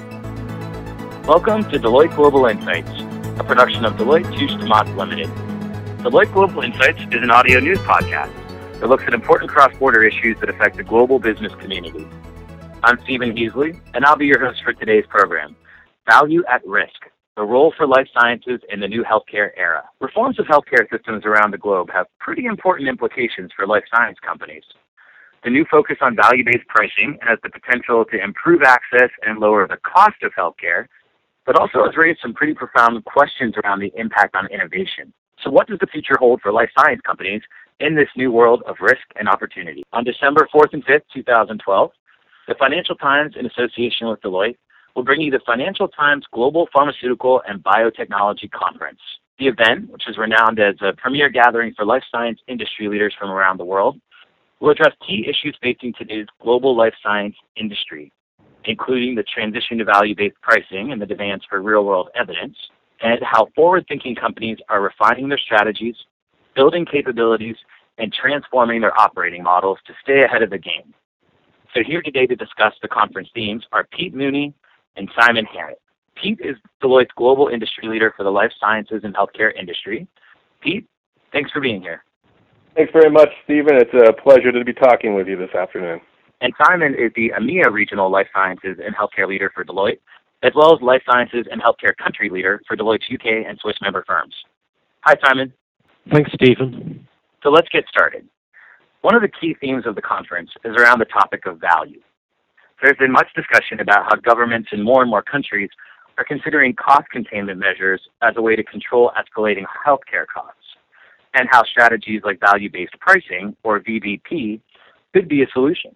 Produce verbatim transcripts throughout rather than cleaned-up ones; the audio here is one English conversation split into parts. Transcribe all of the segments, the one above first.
Welcome to Deloitte Global Insights, a production of Deloitte Touche Tomates Limited. Deloitte Global Insights is an audio news podcast that looks at important cross-border issues that affect the global business community. I'm Stephen Heasley, and I'll be your host for today's program, Value at Risk, the role for life sciences in the new healthcare era. Reforms of healthcare systems around the globe have pretty important implications for life science companies. The new focus on value-based pricing has the potential to improve access and lower the cost of healthcare, but also has raised some pretty profound questions around the impact on innovation. So what does the future hold for life science companies in this new world of risk and opportunity? On December fourth and fifth, twenty twelve, the Financial Times, in association with Deloitte, will bring you the Financial Times Global Pharmaceutical and Biotechnology Conference. The event, which is renowned as a premier gathering for life science industry leaders from around the world, will address key issues facing today's global life science industry, including the transition to value-based pricing and the demands for real-world evidence, and how forward-thinking companies are refining their strategies, building capabilities, and transforming their operating models to stay ahead of the game. So here today to discuss the conference themes are Pete Mooney and Simon Harrett. Pete is Deloitte's global industry leader for the life sciences and healthcare industry. Pete, thanks for being here. Thanks very much, Stephen. It's a pleasure to be talking with you this afternoon. And Simon is the EMEA Regional Life Sciences and Healthcare Leader for Deloitte, as well as Life Sciences and Healthcare Country Leader for Deloitte's U K and Swiss member firms. Hi, Simon. Thanks, Stephen. So let's get started. One of the key themes of the conference is around the topic of value. There's been much discussion about how governments in more and more countries are considering cost containment measures as a way to control escalating healthcare costs, and how strategies like value-based pricing, or V B P, could be a solution.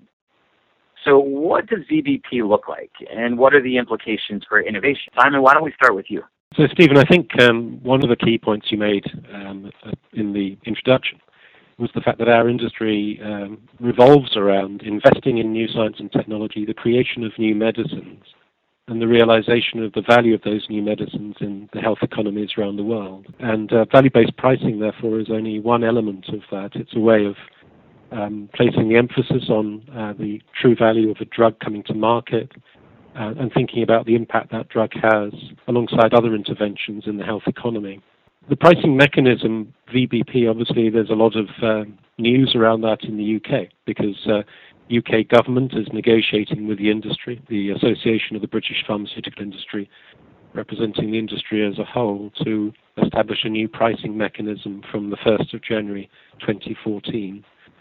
So what does V B P look like, and what are the implications for innovation? Simon, why don't we start with you? So, Stephen, I think um, one of the key points you made um, in the introduction was the fact that our industry um, revolves around investing in new science and technology, the creation of new medicines, and the realization of the value of those new medicines in the health economies around the world. And uh, value-based pricing, therefore, is only one element of that. It's a way of Um, placing the emphasis on uh, the true value of a drug coming to market uh, and thinking about the impact that drug has alongside other interventions in the health economy. The pricing mechanism, V B P, obviously there's a lot of uh, news around that in the U K because uh, U K government is negotiating with the industry, the Association of the British Pharmaceutical Industry, representing the industry as a whole, to establish a new pricing mechanism from the first of January twenty fourteen.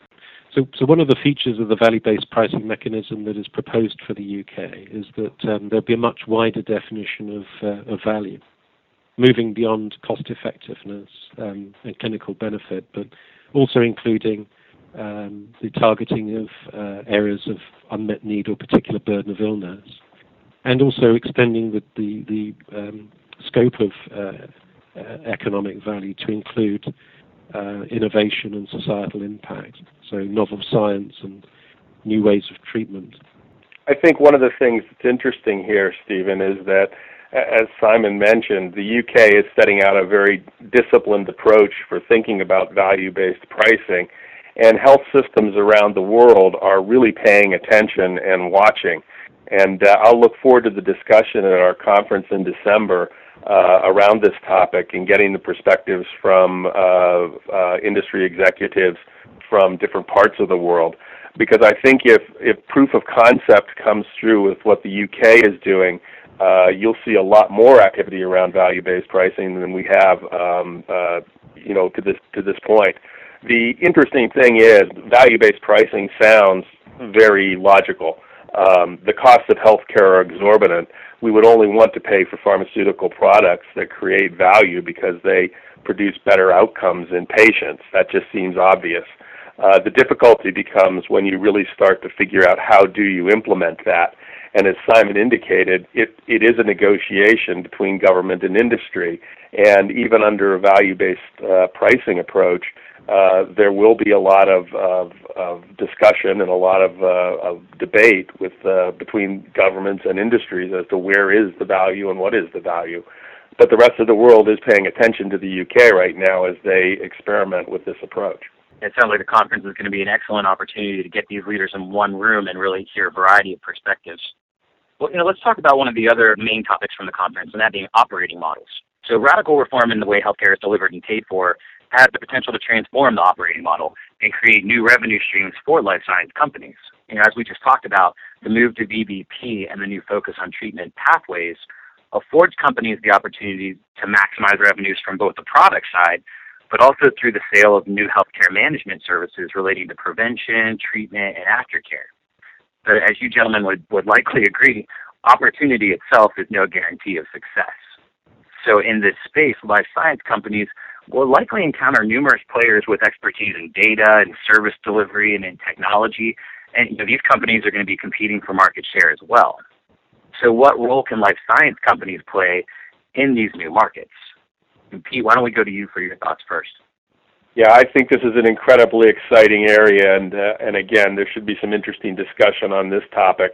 So, so one of the features of the value-based pricing mechanism that is proposed for the U K is that um, there'll be a much wider definition of, uh, of value, moving beyond cost-effectiveness um, and clinical benefit, but also including um, the targeting of uh, areas of unmet need or particular burden of illness, and also extending the, the, the um, scope of uh, uh, economic value to include Uh, innovation and societal impact, so novel science and new ways of treatment. I think one of the things that's interesting here, Stephen, is that, as Simon mentioned, the U K is setting out a very disciplined approach for thinking about value-based pricing, and health systems around the world are really paying attention and watching. And uh, I'll look forward to the discussion at our conference in December Uh, around this topic and getting the perspectives from uh, uh, industry executives from different parts of the world. Because I think if, if proof of concept comes through with what the U K is doing, uh, you'll see a lot more activity around value-based pricing than we have, um, uh, you know, to this to this point. The interesting thing is value-based pricing sounds very logical. Um, the costs of healthcare are exorbitant. We would only want to pay for pharmaceutical products that create value because they produce better outcomes in patients. That just seems obvious. Uh, the difficulty becomes when you really start to figure out how do you implement that. And as Simon indicated, it, it is a negotiation between government and industry. And even under a value-based uh, pricing approach, uh, there will be a lot of, of, of discussion and a lot of, uh, of debate with uh, between governments and industries as to where is the value and what is the value. But the rest of the world is paying attention to the U K right now as they experiment with this approach. It sounds like the conference is going to be an excellent opportunity to get these leaders in one room and really hear a variety of perspectives. Well, you know, let's talk about one of the other main topics from the conference, and that being operating models. So radical reform in the way healthcare is delivered and paid for has the potential to transform the operating model and create new revenue streams for life science companies. You know, as we just talked about, the move to V B P and the new focus on treatment pathways affords companies the opportunity to maximize revenues from both the product side, but also through the sale of new healthcare management services relating to prevention, treatment, and aftercare. But as you gentlemen would, would likely agree, opportunity itself is no guarantee of success. So in this space, life science companies will likely encounter numerous players with expertise in data and service delivery and in technology, and you know, these companies are going to be competing for market share as well. So what role can life science companies play in these new markets? And Pete, why don't we go to you for your thoughts first? Yeah, I think this is an incredibly exciting area, and uh, and again, there should be some interesting discussion on this topic.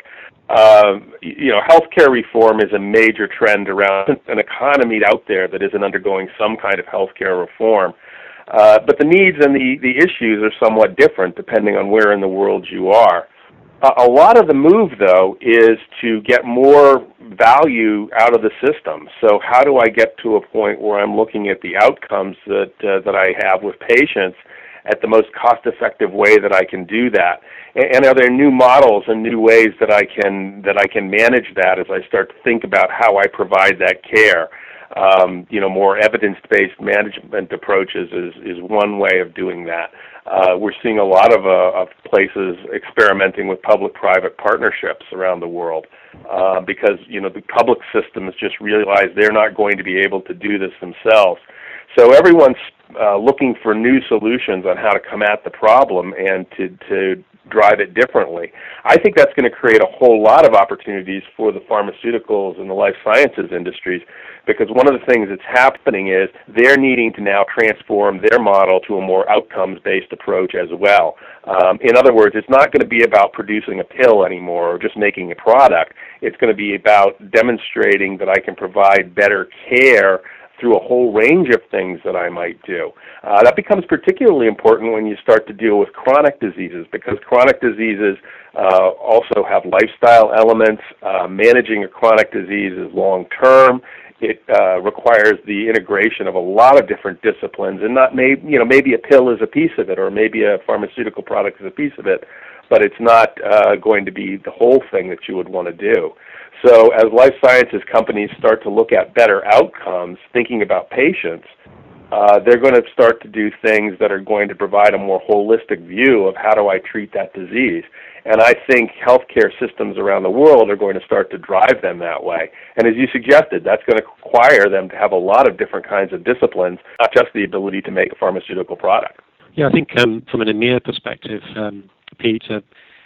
Um, you know, healthcare reform is a major trend around an economy out there that isn't undergoing some kind of healthcare reform. Uh, but the needs and the, the issues are somewhat different depending on where in the world you are. Uh, a lot of the move, though, is to get more value out of the system. So how do I get to a point where I'm looking at the outcomes that uh, that I have with patients at the most cost-effective way that I can do that? And, and are there new models and new ways that I can that I can manage that as I start to think about how I provide that care? Um, you know, more evidence-based management approaches is, is one way of doing that. Uh, we're seeing a lot of, uh, of places experimenting with public-private partnerships around the world uh, because, you know, the public systems just realize they're not going to be able to do this themselves. So everyone's uh, looking for new solutions on how to come at the problem and to, to drive it differently. I think that's going to create a whole lot of opportunities for the pharmaceuticals and the life sciences industries, because one of the things that's happening is they're needing to now transform their model to a more outcomes-based approach as well. Um, in other words, it's not going to be about producing a pill anymore or just making a product. It's going to be about demonstrating that I can provide better care through a whole range of things that I might do. Uh, that becomes particularly important when you start to deal with chronic diseases, because chronic diseases uh, also have lifestyle elements. Uh, managing a chronic disease is long-term. It uh, requires the integration of a lot of different disciplines, and not maybe you know maybe a pill is a piece of it, or maybe a pharmaceutical product is a piece of it, but it's not uh, going to be the whole thing that you would want to do. So as life sciences companies start to look at better outcomes, thinking about patients, uh, they're going to start to do things that are going to provide a more holistic view of how do I treat that disease. And I think healthcare systems around the world are going to start to drive them that way. And as you suggested, that's going to require them to have a lot of different kinds of disciplines, not just the ability to make a pharmaceutical product. Yeah, I think um, from an EMEA perspective, um, Pete, uh,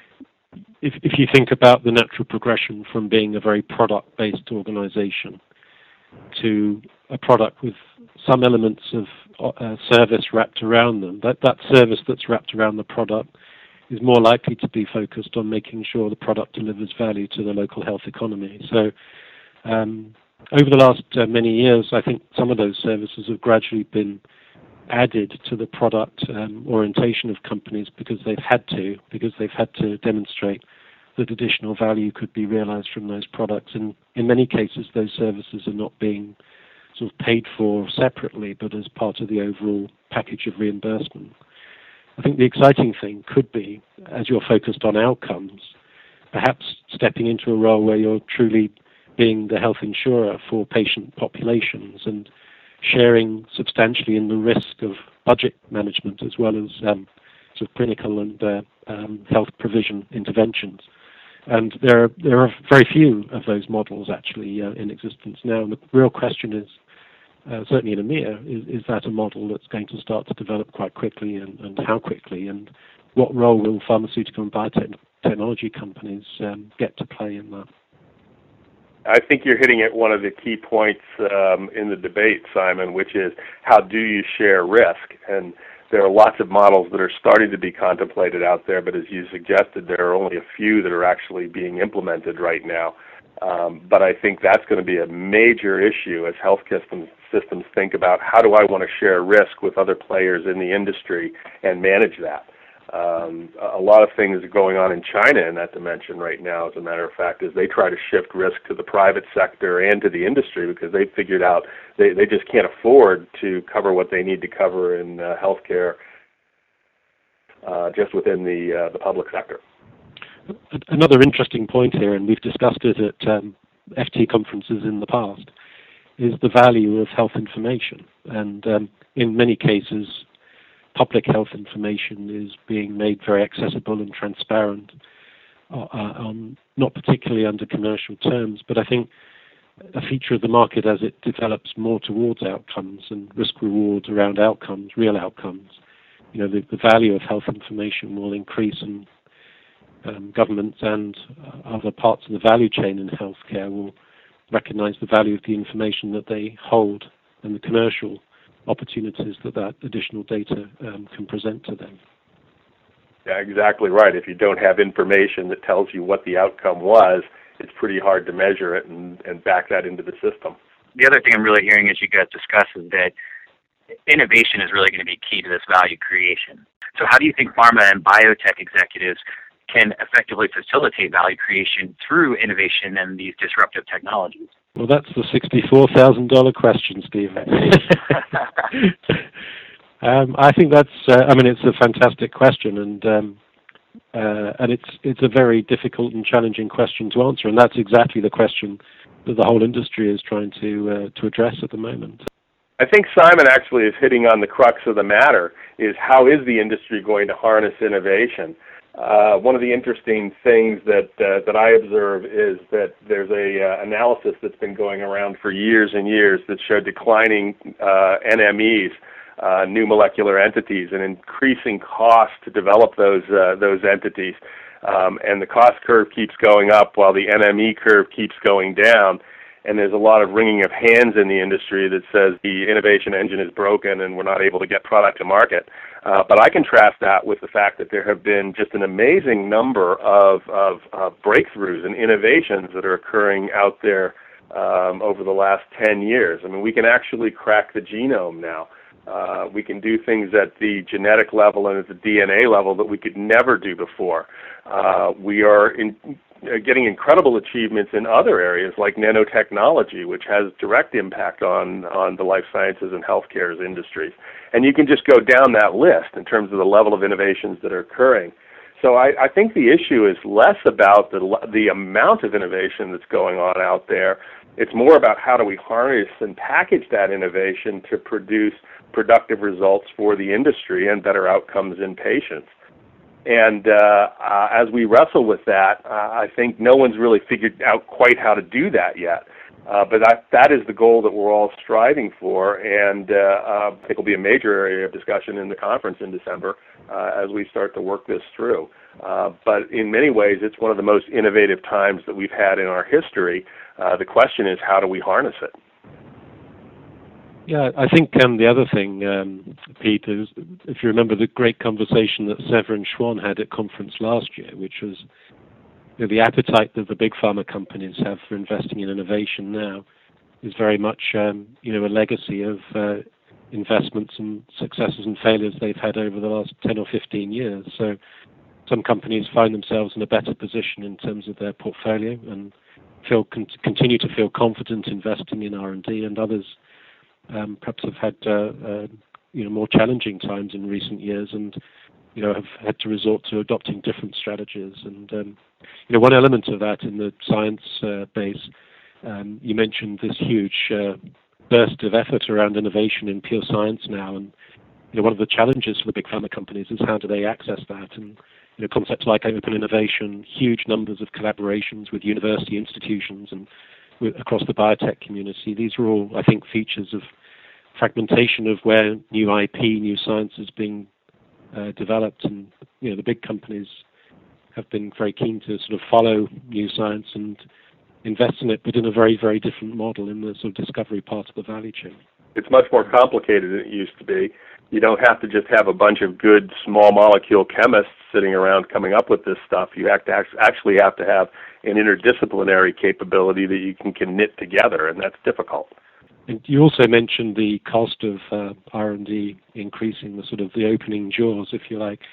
if, if you think about the natural progression from being a very product-based organization to a product with some elements of uh, service wrapped around them, that, that service that's wrapped around the product is more likely to be focused on making sure the product delivers value to the local health economy. So um, over the last uh, many years, I think some of those services have gradually been added to the product um, orientation of companies because they've had to, because they've had to demonstrate that additional value could be realized from those products. And in many cases, those services are not being sort of paid for separately, but as part of the overall package of reimbursement. I think the exciting thing could be, as you're focused on outcomes, perhaps stepping into a role where you're truly being the health insurer for patient populations and sharing substantially in the risk of budget management as well as um, sort of clinical and uh, um, health provision interventions. And there are, there are very few of those models actually uh, in existence now. And the real question is, Uh, certainly in EMEA, is, is that a model that's going to start to develop quite quickly, and, and how quickly, and what role will pharmaceutical and biotechnology companies um, get to play in that? I think you're hitting at one of the key points um, in the debate, Simon, which is how do you share risk? And there are lots of models that are starting to be contemplated out there, but as you suggested, there are only a few that are actually being implemented right now. Um, but I think that's going to be a major issue as health systems, systems think about how do I want to share risk with other players in the industry and manage that. Um, a lot of things are going on in China in that dimension right now, as a matter of fact, as they try to shift risk to the private sector and to the industry because they've figured out they, they just can't afford to cover what they need to cover in uh, healthcare uh, just within the uh, the public sector. Another interesting point here, and we've discussed it at um, F T conferences in the past, is the value of health information. And um, in many cases, public health information is being made very accessible and transparent, uh, um, not particularly under commercial terms, but I think a feature of the market as it develops more towards outcomes and risk rewards around outcomes, real outcomes, you know, the, the value of health information will increase, and um, governments and uh, other parts of the value chain in healthcare will recognize the value of the information that they hold and the commercial opportunities that that additional data um, can present to them. Yeah, exactly right. If you don't have information that tells you what the outcome was, it's pretty hard to measure it and, and back that into the system. The other thing I'm really hearing as you guys discuss is that innovation is really going to be key to this value creation. So how do you think pharma and biotech executives can effectively facilitate value creation through innovation and these disruptive technologies? Well, that's the sixty-four thousand dollars question, Stephen. um, I think that's, uh, I mean, it's a fantastic question, and um, uh, and it's it's a very difficult and challenging question to answer, and that's exactly the question that the whole industry is trying to uh, to address at the moment. I think Simon actually is hitting on the crux of the matter, is how is the industry going to harness innovation? Uh, one of the interesting things that uh, that I observe is that there's a uh, analysis that's been going around for years and years that showed declining uh, N M Es, uh, new molecular entities, and increasing cost to develop those uh, those entities. Um, and the cost curve keeps going up while the N M E curve keeps going down. And there's a lot of wringing of hands in the industry that says the innovation engine is broken and we're not able to get product to market. Uh, but I contrast that with the fact that there have been just an amazing number of, of, of breakthroughs and innovations that are occurring out there um, over the last ten years. I mean, we can actually crack the genome now. Uh, we can do things at the genetic level and at the D N A level that we could never do before. Uh, we are in, uh, getting incredible achievements in other areas like nanotechnology, which has direct impact on, on the life sciences and healthcare industries. And you can just go down that list in terms of the level of innovations that are occurring. So I, I think the issue is less about the, the amount of innovation that's going on out there. It's more about how do we harness and package that innovation to produce productive results for the industry and better outcomes in patients. And uh, uh, as we wrestle with that, uh, I think no one's really figured out quite how to do that yet. Uh, but that, that is the goal that we're all striving for, and uh, uh, I think it will be a major area of discussion in the conference in December uh, as we start to work this through. Uh, but in many ways, it's one of the most innovative times that we've had in our history. Uh, the question is, how do we harness it? Yeah, I think um, the other thing, um, Pete, is if you remember the great conversation that Severin Schwan had at conference last year, which was you know, the appetite that the big pharma companies have for investing in innovation now is very much um, you know a legacy of uh, investments and successes and failures they've had over the last ten or fifteen years. So some companies find themselves in a better position in terms of their portfolio and feel con- continue to feel confident investing in R and D, and others Um, perhaps have had uh, uh, you know more challenging times in recent years, and you know have had to resort to adopting different strategies. And um, you know one element of that in the science uh, base, um, you mentioned this huge uh, burst of effort around innovation in pure science now, and you know one of the challenges for the big pharma companies is how do they access that, and you know concepts like open innovation, huge numbers of collaborations with university institutions and across the biotech community. These are all, I think, features of fragmentation of where new I P, new science is being uh, developed, and you know the big companies have been very keen to sort of follow new science and invest in it, but in a very, very different model in the sort of discovery part of the value chain. It's much more complicated than it used to be. You don't have to just have a bunch of good small molecule chemists sitting around coming up with this stuff. You have to actually have to have an interdisciplinary capability that you can, can knit together, and that's difficult. And you also mentioned the cost of uh, R and D increasing, the sort of the opening jaws, if you like.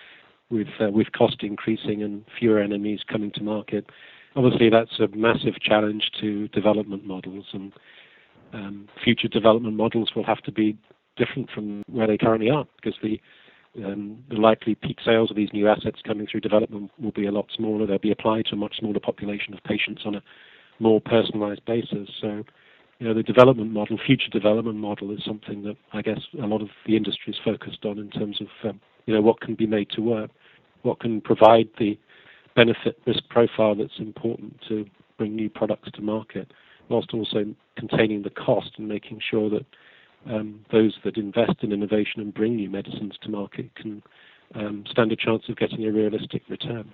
with uh, with cost increasing and fewer enemies coming to market. Obviously, that's a massive challenge to development models, and um, future development models will have to be different from where they currently are, because the um, the likely peak sales of these new assets coming through development will be a lot smaller. They'll be applied to a much smaller population of patients on a more personalized basis. So, you know, the development model, future development model, is something that I guess a lot of the industry is focused on in terms of, um, you know, what can be made to work, what can provide the benefit risk profile that's important to bring new products to market, whilst also containing the cost and making sure that um, those that invest in innovation and bring new medicines to market can um, stand a chance of getting a realistic return.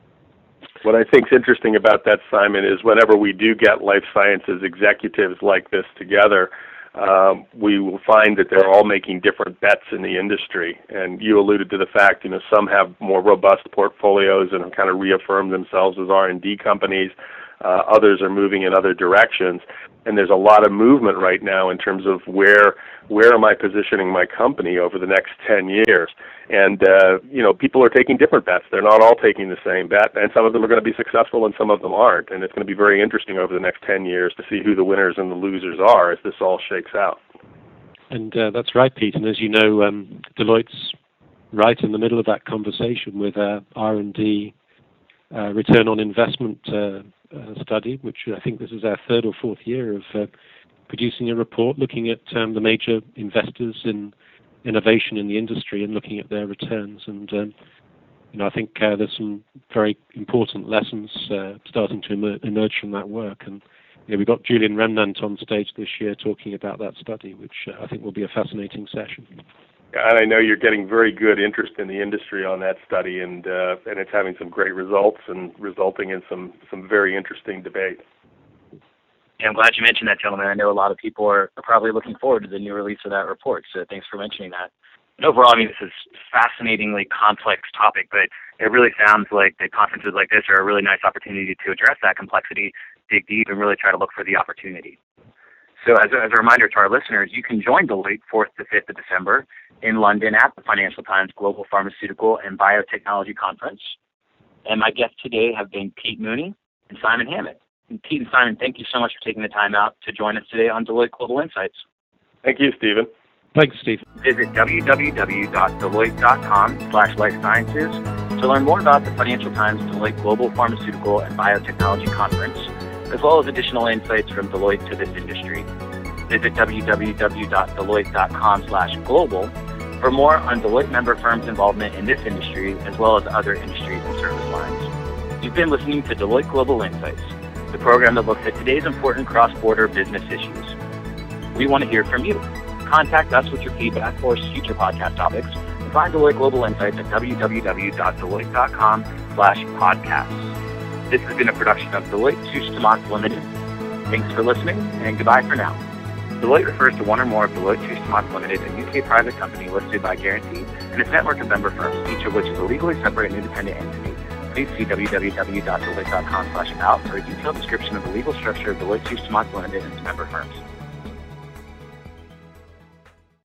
What I think is interesting about that, Simon, is whenever we do get life sciences executives like this together, um, we will find that they're all making different bets in the industry. And you alluded to the fact, you know, some have more robust portfolios and have kind of reaffirmed themselves as R and D companies. Uh, others are moving in other directions. And there's a lot of movement right now in terms of where where am I positioning my company over the next ten years. And, uh, you know, people are taking different bets. They're not all taking the same bet, and some of them are going to be successful and some of them aren't. And it's going to be very interesting over the next ten years to see who the winners and the losers are as this all shakes out. And uh, that's right, Pete. And as you know, um, Deloitte's right in the middle of that conversation with uh, R and D uh, return on investment uh, uh, study, which I think this is our third or fourth year of uh, producing a report looking at um, the major investors in innovation in the industry and looking at their returns. And um, you know, I think uh, there's some very important lessons uh, starting to emer- emerge from that work. And you know, we've got Julian Remnant on stage this year talking about that study, which uh, I think will be a fascinating session. And I know you're getting very good interest in the industry on that study, and uh, and it's having some great results and resulting in some, some very interesting debate. Yeah, I'm glad you mentioned that, gentlemen. I know a lot of people are, are probably looking forward to the new release of that report, so thanks for mentioning that. And overall, I mean, this is a fascinatingly complex topic, but it really sounds like that conferences like this are a really nice opportunity to address that complexity, dig deep, and really try to look for the opportunity. So as a, as a reminder to our listeners, you can join Deloitte fourth to fifth of December in London at the Financial Times Global Pharmaceutical and Biotechnology Conference. And my guests today have been Pete Mooney and Simon Hammett. And Pete and Simon, thank you so much for taking the time out to join us today on Deloitte Global Insights. Thank you, Stephen. Thanks, Steve. Visit www.deloitte.com slash life sciences to learn more about the Financial Times Deloitte Global Pharmaceutical and Biotechnology Conference, as well as additional insights from Deloitte to this industry. Visit www.deloitte.com slash global for more on Deloitte member firms' involvement in this industry, as well as other industries and service lines. You've been listening to Deloitte Global Insights, the program that looks at today's important cross-border business issues. We want to hear from you. Contact us with your feedback or future podcast topics and find Deloitte Global Insights at www.deloitte.com slash podcasts. This has been a production of Deloitte Touche Tomates Limited. Thanks for listening, and goodbye for now. Deloitte refers to one or more of Deloitte Touche Tomates Limited, a U K private company listed by Guarantee, and its network of member firms, each of which is a legally separate and independent entity. Please see www.deloitte.com slash about for a detailed description of the legal structure of Deloitte Touche Tomates Limited and its member firms.